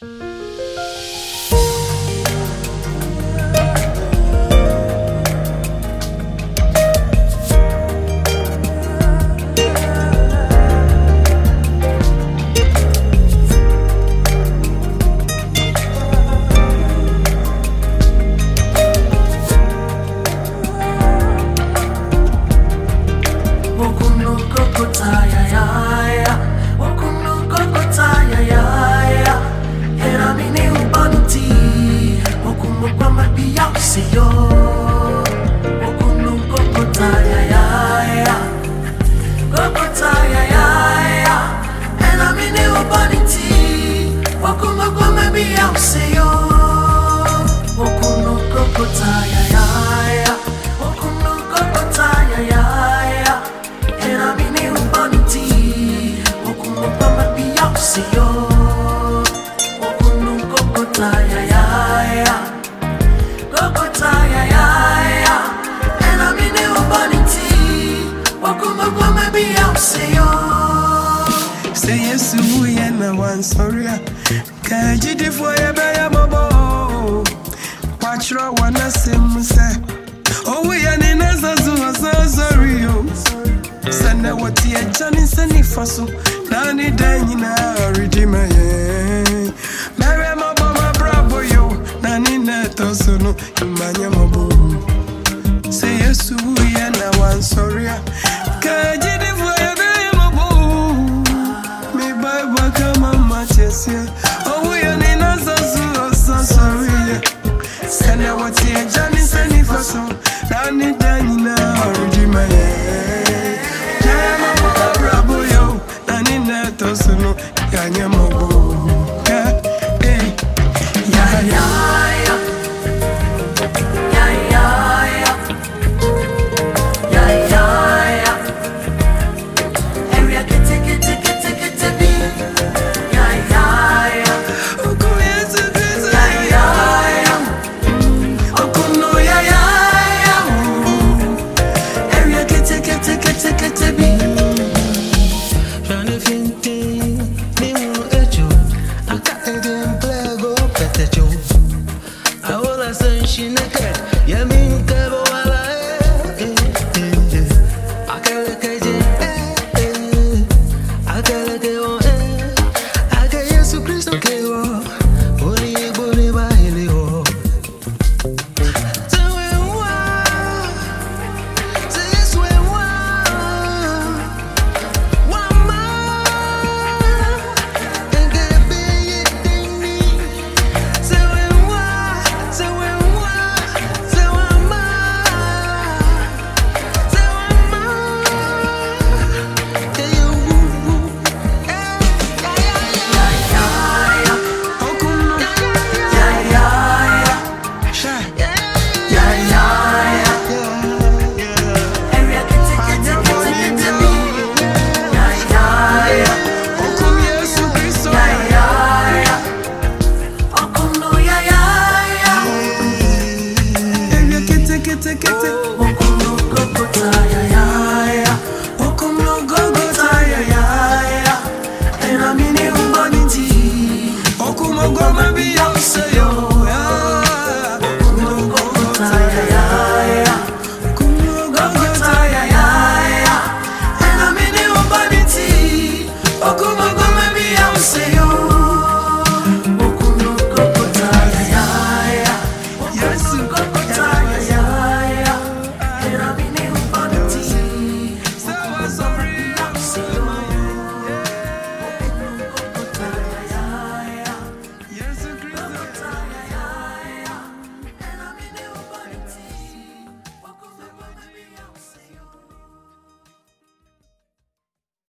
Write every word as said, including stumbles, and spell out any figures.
Say yes, we and one sorry. Can't you for your bear bobo? Watch your one as him say. Oh, we are in as a sorry. Send a what ye Johnny Sunny Fossil. Nanny Dana, redeemer. Mary Mabama Bravo, you, Nanny Neto, no, Mania Mabu. Say yes, we and one sorry. Can't you for your bear bobo? Me by Bakama Matches here.